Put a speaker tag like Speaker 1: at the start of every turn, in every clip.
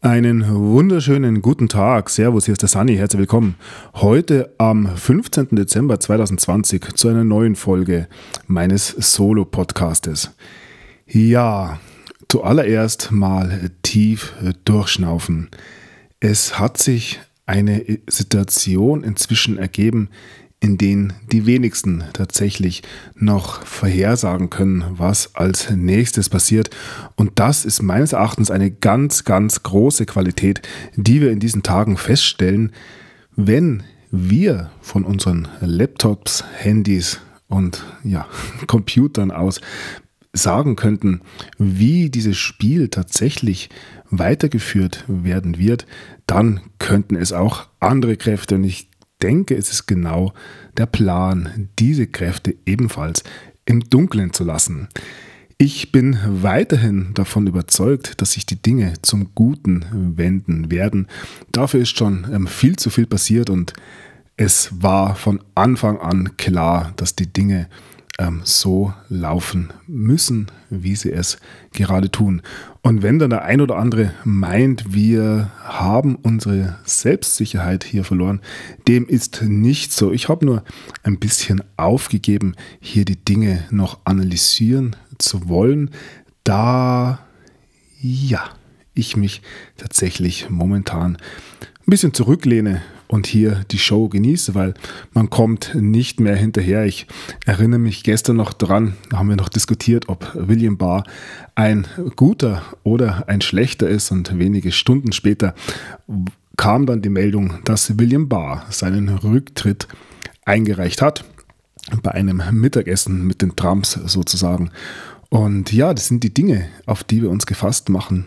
Speaker 1: Einen wunderschönen guten Tag. Servus, hier ist der Sunny. Herzlich willkommen. Heute am 15. Dezember 2020 zu einer neuen Folge meines Solo-Podcastes. Ja, zuallererst mal tief durchschnaufen. Es hat sich eine Situation inzwischen ergeben, in denen die wenigsten tatsächlich noch vorhersagen können, was als nächstes passiert. Und das ist meines Erachtens eine ganz, ganz große Qualität, die wir in diesen Tagen feststellen, wenn wir von unseren Laptops, Handys und Computern aus sagen könnten, wie dieses Spiel tatsächlich weitergeführt werden wird, dann könnten es auch andere Kräfte, und ich denke, es ist genau der Plan, diese Kräfte ebenfalls im Dunkeln zu lassen. Ich bin weiterhin davon überzeugt, dass sich die Dinge zum Guten wenden werden. Dafür ist schon viel zu viel passiert und es war von Anfang an klar, dass die Dinge so laufen müssen, wie sie es gerade tun. Und wenn dann der ein oder andere meint, wir haben unsere Selbstsicherheit hier verloren, dem ist nicht so. Ich habe nur ein bisschen aufgegeben, hier die Dinge noch analysieren zu wollen, da ich mich tatsächlich momentan ein bisschen zurücklehne und hier die Show genieße, weil man kommt nicht mehr hinterher. Ich erinnere mich gestern noch dran, da haben wir noch diskutiert, ob William Barr ein guter oder ein schlechter ist, und wenige Stunden später kam dann die Meldung, dass William Barr seinen Rücktritt eingereicht hat, bei einem Mittagessen mit den Trumps sozusagen. Und ja, das sind die Dinge, auf die wir uns gefasst machen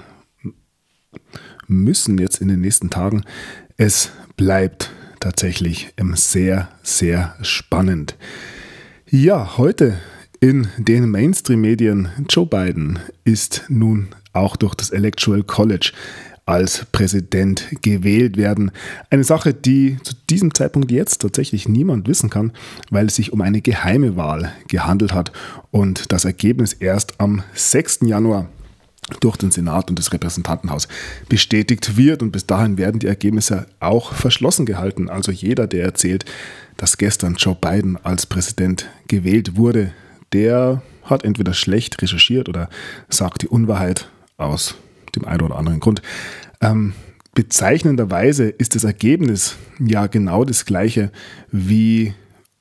Speaker 1: müssen jetzt in den nächsten Tagen. Es bleibt tatsächlich sehr, sehr spannend. Ja, heute in den Mainstream-Medien: Joe Biden ist nun auch durch das Electoral College als Präsident gewählt werden. Eine Sache, die zu diesem Zeitpunkt jetzt tatsächlich niemand wissen kann, weil es sich um eine geheime Wahl gehandelt hat und das Ergebnis erst am 6. Januar durch den Senat und das Repräsentantenhaus bestätigt wird, und bis dahin werden die Ergebnisse auch verschlossen gehalten. Also jeder, der erzählt, dass gestern Joe Biden als Präsident gewählt wurde, der hat entweder schlecht recherchiert oder sagt die Unwahrheit aus dem einen oder anderen Grund. Bezeichnenderweise ist das Ergebnis ja genau das gleiche wie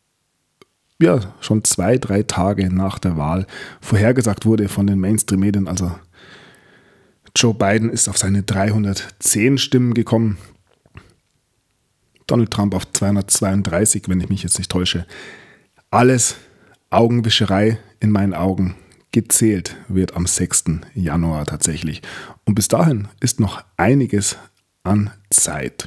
Speaker 1: schon 2-3 Tage nach der Wahl vorhergesagt wurde von den Mainstream-Medien. Also Joe Biden ist auf seine 310 Stimmen gekommen, Donald Trump auf 232, wenn ich mich jetzt nicht täusche. Alles Augenwischerei in meinen Augen. Gezählt wird am 6. Januar tatsächlich. Und bis dahin ist noch einiges an Zeit.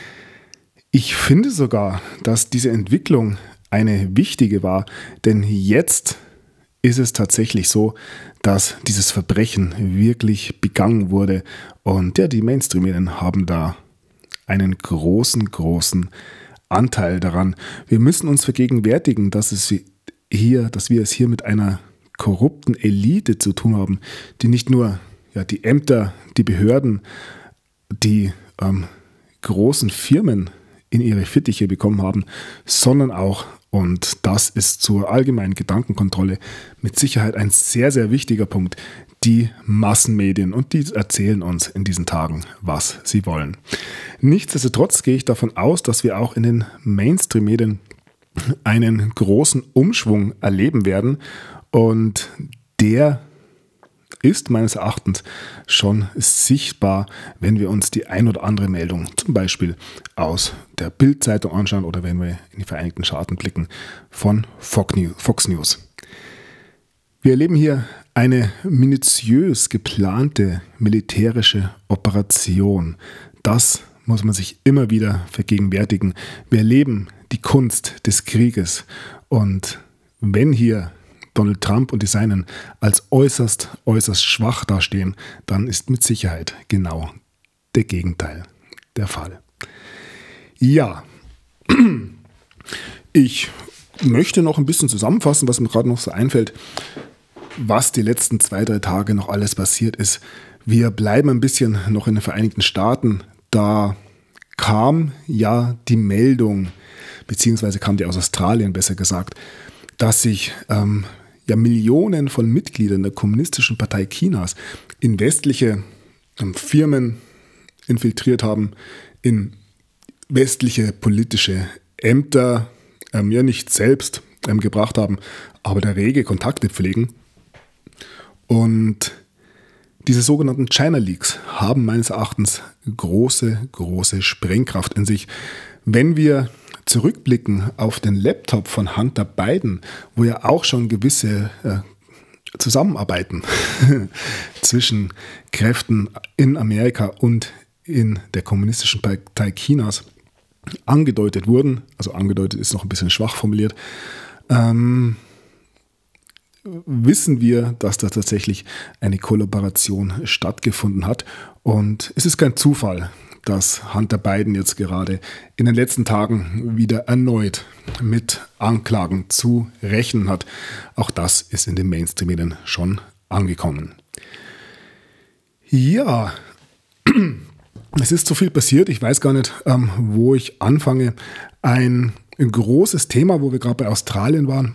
Speaker 1: Ich finde sogar, dass diese Entwicklung eine wichtige war, denn jetzt ist es tatsächlich so, dass dieses Verbrechen wirklich begangen wurde. Und die Mainstream-Medien haben da einen großen, großen Anteil daran. Wir müssen uns vergegenwärtigen, dass wir es hier mit einer korrupten Elite zu tun haben, die nicht nur die Ämter, die Behörden, die großen Firmen in ihre Fittiche bekommen haben, sondern auch, und das ist zur allgemeinen Gedankenkontrolle mit Sicherheit ein sehr, sehr wichtiger Punkt, die Massenmedien, und die erzählen uns in diesen Tagen, was sie wollen. Nichtsdestotrotz gehe ich davon aus, dass wir auch in den Mainstream-Medien einen großen Umschwung erleben werden, und der ist meines Erachtens schon sichtbar, wenn wir uns die ein oder andere Meldung zum Beispiel aus der Bild-Zeitung anschauen oder wenn wir in die Vereinigten Staaten blicken von Fox News. Wir erleben hier eine minutiös geplante militärische Operation. Das muss man sich immer wieder vergegenwärtigen. Wir erleben die Kunst des Krieges, und wenn hier Donald Trump und die Seinen als äußerst, äußerst schwach dastehen, dann ist mit Sicherheit genau der Gegenteil der Fall. Ja, ich möchte noch ein bisschen zusammenfassen, was mir gerade noch so einfällt, was die letzten 2-3 Tage noch alles passiert ist. Wir bleiben ein bisschen noch in den Vereinigten Staaten. Da kam ja die Meldung, beziehungsweise kam die aus Australien besser gesagt, dass sich Millionen von Mitgliedern der Kommunistischen Partei Chinas in westliche Firmen infiltriert haben, in westliche politische Ämter, nicht selbst gebracht haben, aber der rege Kontakte pflegen. Und diese sogenannten China Leaks haben meines Erachtens große Sprengkraft in sich. Wenn wir zurückblicken auf den Laptop von Hunter Biden, wo ja auch schon gewisse Zusammenarbeiten zwischen Kräften in Amerika und in der Kommunistischen Partei Chinas angedeutet wurden, also angedeutet ist noch ein bisschen schwach formuliert, wissen wir, dass da tatsächlich eine Kollaboration stattgefunden hat. Und es ist kein Zufall, dass Hunter Biden jetzt gerade in den letzten Tagen wieder erneut mit Anklagen zu rechnen hat. Auch das ist in den Mainstream-Medien schon angekommen. Ja, es ist so viel passiert. Ich weiß gar nicht, wo ich anfange. Ein großes Thema, wo wir gerade bei Australien waren,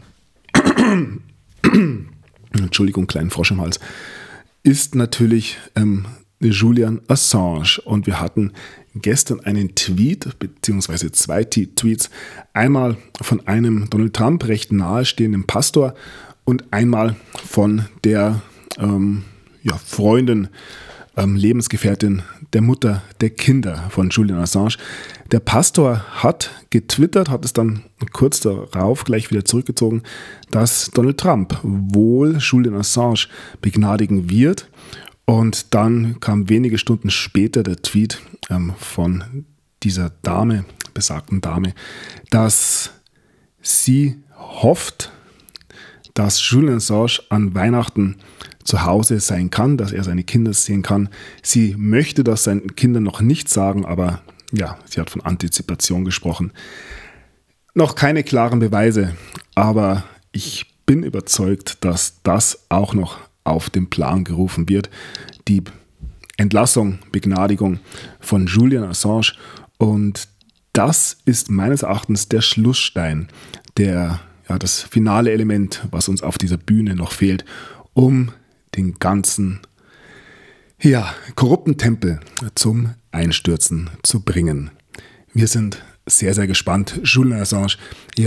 Speaker 1: Entschuldigung, kleinen Frosch im Hals, ist natürlich Julian Assange. Und wir hatten gestern einen Tweet, beziehungsweise zwei Tweets, einmal von einem Donald Trump recht nahestehenden Pastor und einmal von der Freundin, Lebensgefährtin der Mutter der Kinder von Julian Assange. Der Pastor hat getwittert, hat es dann kurz darauf gleich wieder zurückgezogen, dass Donald Trump wohl Julian Assange begnadigen wird. Und dann kam wenige Stunden später der Tweet von dieser Dame, besagten Dame, dass sie hofft, dass Julian Assange an Weihnachten zu Hause sein kann, dass er seine Kinder sehen kann. Sie möchte das seinen Kindern noch nicht sagen, aber ja, sie hat von Antizipation gesprochen. Noch keine klaren Beweise, aber ich bin überzeugt, dass das auch noch auf den Plan gerufen wird. Die Entlassung, Begnadigung von Julian Assange. Und das ist meines Erachtens der Schlussstein, das finale Element, was uns auf dieser Bühne noch fehlt, um den ganzen korrupten Tempel zum Einstürzen zu bringen. Wir sind sehr, sehr gespannt. Julian Assange,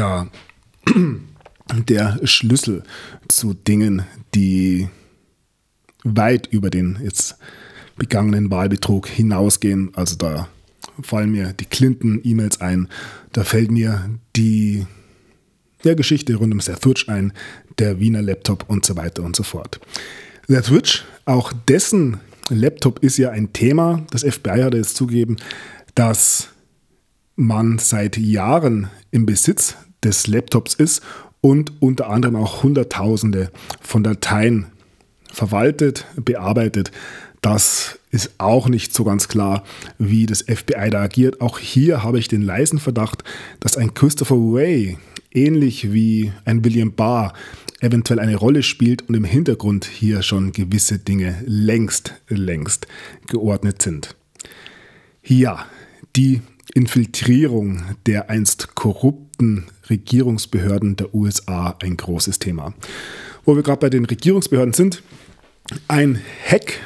Speaker 1: der Schlüssel zu Dingen, die weit über den jetzt begangenen Wahlbetrug hinausgehen. Also da fallen mir die Clinton-E-Mails ein, da fällt mir die Geschichte rund um Seth Rich ein, der Wiener Laptop und so weiter und so fort. Seth Rich, auch dessen Laptop ist ja ein Thema. Das FBI hat jetzt zugegeben, dass man seit Jahren im Besitz des Laptops ist und unter anderem auch Hunderttausende von Dateien verwaltet, bearbeitet. Das ist auch nicht so ganz klar, wie das FBI da agiert. Auch hier habe ich den leisen Verdacht, dass ein Christopher Wray, ähnlich wie ein William Barr, eventuell eine Rolle spielt und im Hintergrund hier schon gewisse Dinge längst geordnet sind. Ja, die Infiltrierung der einst korrupten Regierungsbehörden der USA, ein großes Thema. Wo wir gerade bei den Regierungsbehörden sind, ein Hack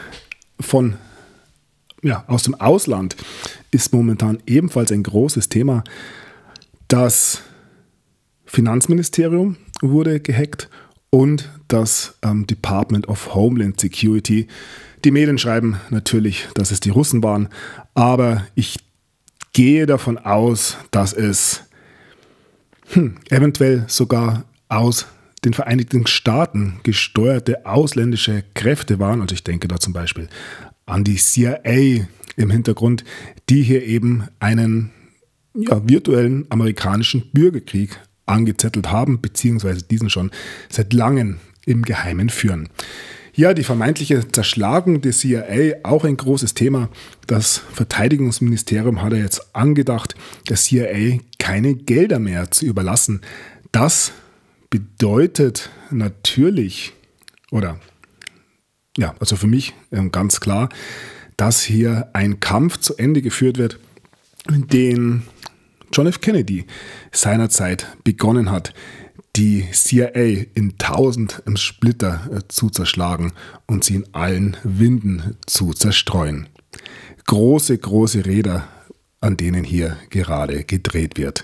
Speaker 1: aus dem Ausland ist momentan ebenfalls ein großes Thema. Das Finanzministerium wurde gehackt und das Department of Homeland Security. Die Medien schreiben natürlich, dass es die Russen waren, aber ich gehe davon aus, dass es eventuell sogar aus den Vereinigten Staaten gesteuerte ausländische Kräfte waren. Und ich denke da zum Beispiel an die CIA im Hintergrund, die hier eben einen virtuellen amerikanischen Bürgerkrieg angezettelt haben, beziehungsweise diesen schon seit langem im Geheimen führen. Ja, die vermeintliche Zerschlagung der CIA, auch ein großes Thema. Das Verteidigungsministerium hat ja jetzt angedacht, der CIA keine Gelder mehr zu überlassen. Das bedeutet natürlich, also für mich ganz klar, dass hier ein Kampf zu Ende geführt wird, den John F. Kennedy seinerzeit begonnen hat, die CIA in 1000 Splitter zu zerschlagen und sie in allen Winden zu zerstreuen. Große, große Räder, an denen hier gerade gedreht wird.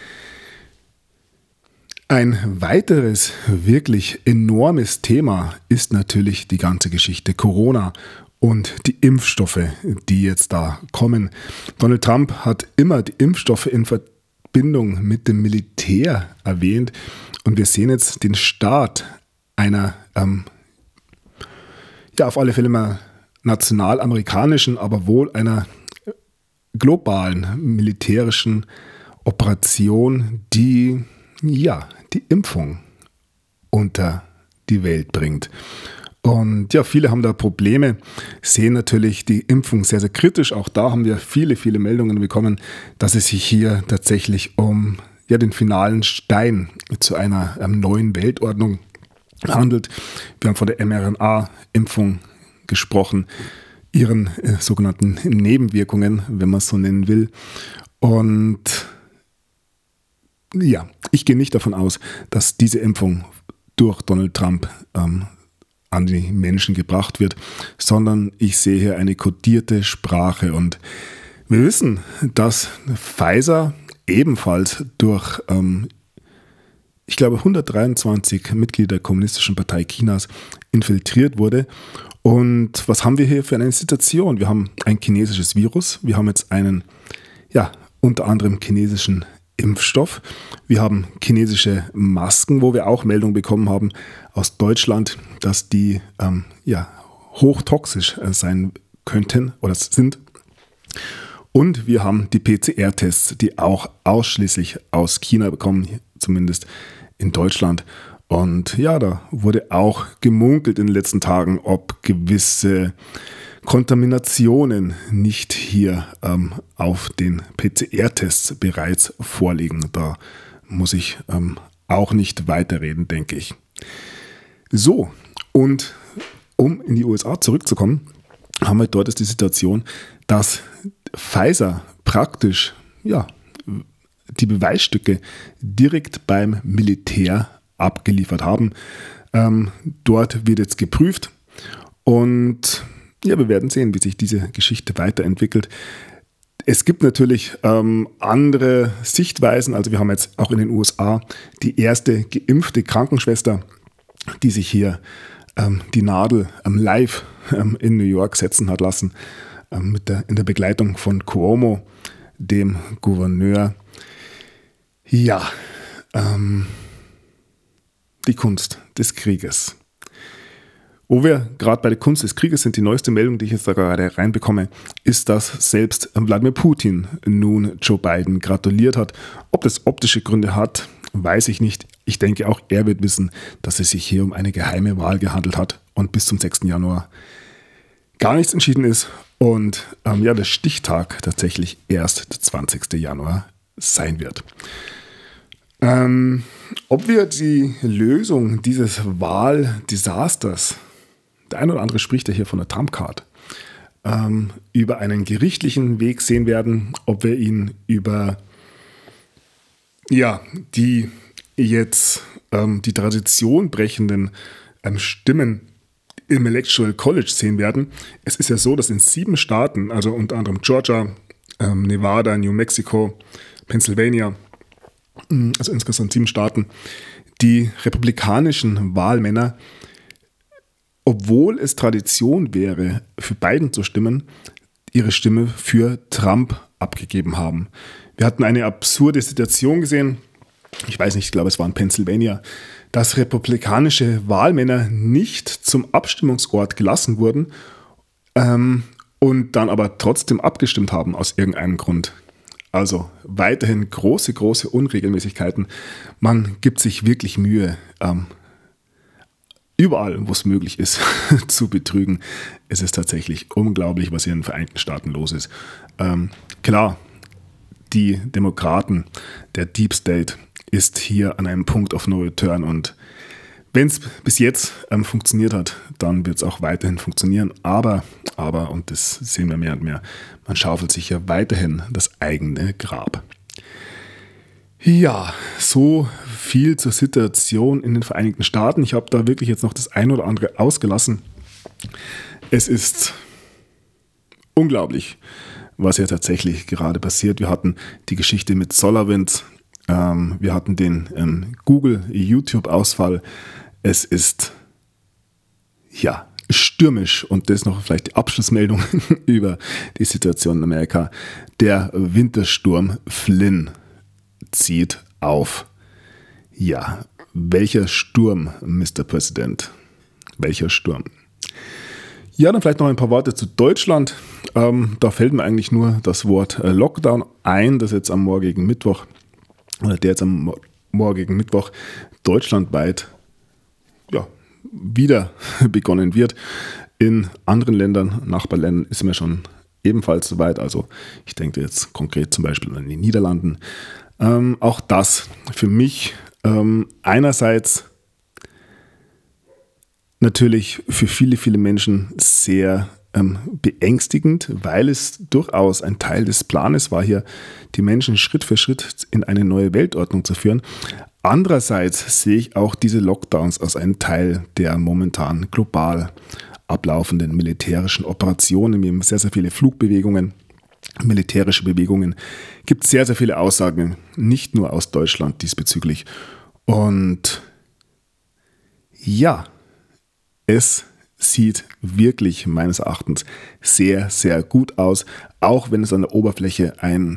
Speaker 1: Ein weiteres wirklich enormes Thema ist natürlich die ganze Geschichte Corona und die Impfstoffe, die jetzt da kommen. Donald Trump hat immer die Impfstoffe in Verbindung mit dem Militär erwähnt und wir sehen jetzt den Start einer, auf alle Fälle mal nationalamerikanischen, aber wohl einer globalen militärischen Operation, die die Impfung unter die Welt bringt. Und ja, viele haben da Probleme, sehen natürlich die Impfung sehr, sehr kritisch. Auch da haben wir viele, viele Meldungen bekommen, dass es sich hier tatsächlich um den finalen Stein zu einer neuen Weltordnung handelt. Wir haben von der mRNA-Impfung gesprochen, ihren sogenannten Nebenwirkungen, wenn man es so nennen will. Und ja, ich gehe nicht davon aus, dass diese Impfung durch Donald Trump an die Menschen gebracht wird, sondern ich sehe hier eine kodierte Sprache. Und wir wissen, dass Pfizer ebenfalls durch, 123 Mitglieder der Kommunistischen Partei Chinas infiltriert wurde. Und was haben wir hier für eine Situation? Wir haben ein chinesisches Virus, wir haben jetzt einen, unter anderem chinesischen Impfstoff, wir haben chinesische Masken, wo wir auch Meldungen bekommen haben aus Deutschland, dass die hochtoxisch sein könnten oder sind. Und wir haben die PCR-Tests, die auch ausschließlich aus China bekommen, zumindest in Deutschland. Und ja, da wurde auch gemunkelt in den letzten Tagen, ob gewisse Kontaminationen nicht hier auf den PCR-Tests bereits vorliegen. Da muss ich auch nicht weiterreden, denke ich. So, und um in die USA zurückzukommen, haben wir dort die Situation, dass Pfizer praktisch die Beweisstücke direkt beim Militär abgeliefert haben. Dort wird jetzt geprüft und wir werden sehen, wie sich diese Geschichte weiterentwickelt. Es gibt natürlich andere Sichtweisen. Also wir haben jetzt auch in den USA die erste geimpfte Krankenschwester, die sich hier die Nadel live in New York setzen hat lassen, in der Begleitung von Cuomo, dem Gouverneur. Ja, die Kunst des Krieges. Wo wir gerade bei der Kunst des Krieges sind, die neueste Meldung, die ich jetzt da gerade reinbekomme, ist, dass selbst Wladimir Putin nun Joe Biden gratuliert hat. Ob das optische Gründe hat, weiß ich nicht. Ich denke, auch er wird wissen, dass es sich hier um eine geheime Wahl gehandelt hat und bis zum 6. Januar gar nichts entschieden ist und der Stichtag tatsächlich erst der 20. Januar sein wird. Ob wir die Lösung dieses Wahldesasters, der eine oder andere spricht ja hier von der Trump-Card, über einen gerichtlichen Weg sehen werden, ob wir ihn über die jetzt die Tradition brechenden Stimmen im Electoral College sehen werden. Es ist ja so, dass in 7 Staaten, also unter anderem Georgia, Nevada, New Mexico, Pennsylvania, also insgesamt 7 Staaten, die republikanischen Wahlmänner, obwohl es Tradition wäre, für Biden zu stimmen, ihre Stimme für Trump abgegeben haben. Wir hatten eine absurde Situation gesehen, ich weiß nicht, ich glaube es war in Pennsylvania, dass republikanische Wahlmänner nicht zum Abstimmungsort gelassen wurden und dann aber trotzdem abgestimmt haben aus irgendeinem Grund. Also weiterhin große, große Unregelmäßigkeiten. Man gibt sich wirklich Mühe, überall, wo es möglich ist, zu betrügen. Es ist tatsächlich unglaublich, was hier in den Vereinigten Staaten los ist. Klar, die Demokraten, der Deep State, ist hier an einem Punkt of No Return und Wenn es bis jetzt funktioniert hat, dann wird es auch weiterhin funktionieren. Aber, und das sehen wir mehr und mehr, man schaufelt sich ja weiterhin das eigene Grab. Ja, so viel zur Situation in den Vereinigten Staaten. Ich habe da wirklich jetzt noch das ein oder andere ausgelassen. Es ist unglaublich, was hier tatsächlich gerade passiert. Wir hatten die Geschichte mit SolarWinds, wir hatten den Google-YouTube-Ausfall. Es ist ja stürmisch und das noch vielleicht die Abschlussmeldung über die Situation in Amerika. Der Wintersturm Flynn zieht auf. Ja, welcher Sturm, Mr. President? Welcher Sturm? Ja, dann vielleicht noch ein paar Worte zu Deutschland. Da fällt mir eigentlich nur das Wort Lockdown ein, das jetzt am morgigen Mittwoch, deutschlandweit wieder begonnen wird. In anderen Ländern, Nachbarländern, ist mir schon ebenfalls soweit. Also ich denke jetzt konkret zum Beispiel an die Niederlanden. Auch das für mich einerseits natürlich für viele, viele Menschen sehr beängstigend, weil es durchaus ein Teil des Planes war, hier die Menschen Schritt für Schritt in eine neue Weltordnung zu führen. Andererseits sehe ich auch diese Lockdowns als einen Teil der momentan global ablaufenden militärischen Operationen. Wir haben sehr, sehr viele Flugbewegungen, militärische Bewegungen. Es gibt sehr, sehr viele Aussagen, nicht nur aus Deutschland diesbezüglich. Und ja, es sieht wirklich meines Erachtens sehr, sehr gut aus, auch wenn es an der Oberfläche ein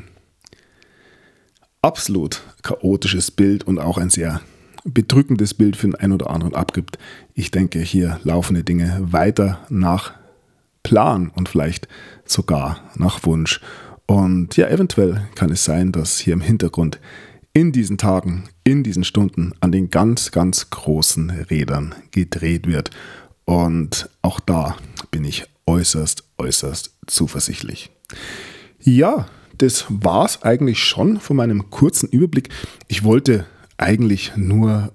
Speaker 1: absolut chaotisches Bild und auch ein sehr bedrückendes Bild für den einen oder anderen abgibt. Ich denke, hier laufen die Dinge weiter nach Plan und vielleicht sogar nach Wunsch. Und ja, eventuell kann es sein, dass hier im Hintergrund in diesen Tagen, in diesen Stunden an den ganz, ganz großen Rädern gedreht wird. Und auch da bin ich äußerst, äußerst zuversichtlich. Ja, das war's eigentlich schon von meinem kurzen Überblick. Ich wollte eigentlich nur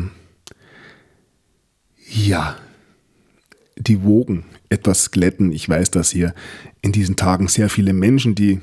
Speaker 1: die Wogen etwas glätten. Ich weiß, dass hier in diesen Tagen sehr viele Menschen, die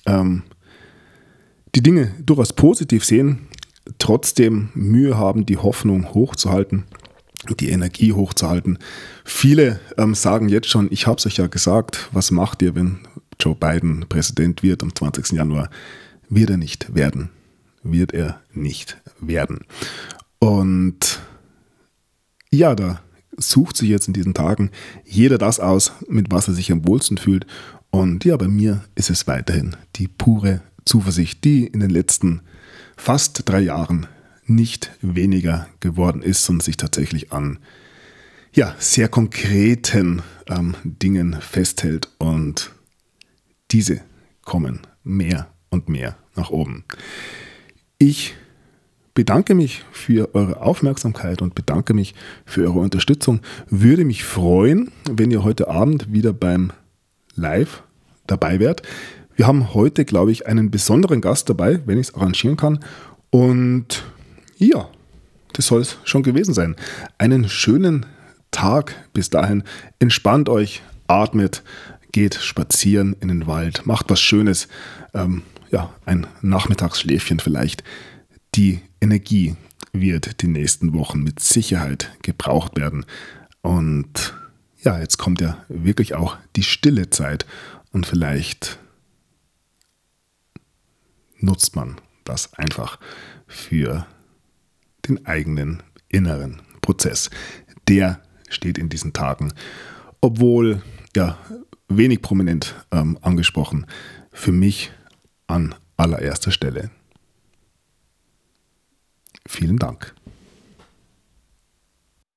Speaker 1: die Dinge durchaus positiv sehen, trotzdem Mühe haben, die Hoffnung hochzuhalten, die Energie hochzuhalten. Viele sagen jetzt schon, ich habe es euch ja gesagt, was macht ihr, wenn Joe Biden Präsident wird am 20. Januar? Wird er nicht werden. Wird er nicht werden. Und ja, da sucht sich jetzt in diesen Tagen jeder das aus, mit was er sich am wohlsten fühlt. Und ja, bei mir ist es weiterhin die pure Zuversicht, die in den letzten fast 3 Jahren nicht weniger geworden ist und sich tatsächlich an sehr konkreten Dingen festhält. Und diese kommen mehr und mehr nach oben. Ich bedanke mich für eure Aufmerksamkeit und bedanke mich für eure Unterstützung. Würde mich freuen, wenn ihr heute Abend wieder beim Live dabei wärt. Wir haben heute, glaube ich, einen besonderen Gast dabei, wenn ich es arrangieren kann. Und ja, das soll es schon gewesen sein. Einen schönen Tag bis dahin. Entspannt euch, atmet, geht spazieren in den Wald, macht was Schönes. Ein Nachmittagsschläfchen vielleicht. Die Energie wird die nächsten Wochen mit Sicherheit gebraucht werden. Und ja, jetzt kommt ja wirklich auch die stille Zeit und vielleicht nutzt man das einfach für den eigenen inneren Prozess. Der steht in diesen Tagen, obwohl wenig prominent angesprochen, für mich an allererster Stelle. Vielen Dank.